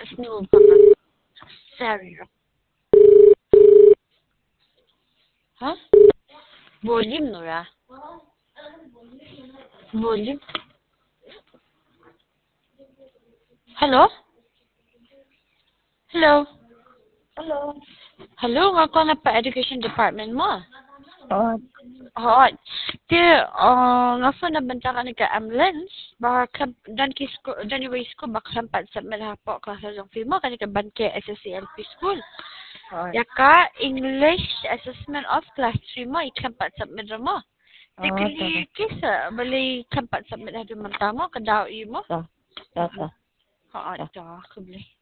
Snoop banget. Serius. Ha? Volume Nora. Volume. Hello? Hello? Hello. Hello, nga ko na pa education department mo. Oh, Oo. Ti, nga po nabanta ka nagka-ambulance. Baka, dan yung school, baka sampat sa malapo ka sa yung film mo, kanika banke SSCLP school. Yaka, English assessment of class 3 mo, ikampat sa medra mo. Tikili kisa, bali kampat sa medra mo, kadao mo. ta. Oo, ito, kubli.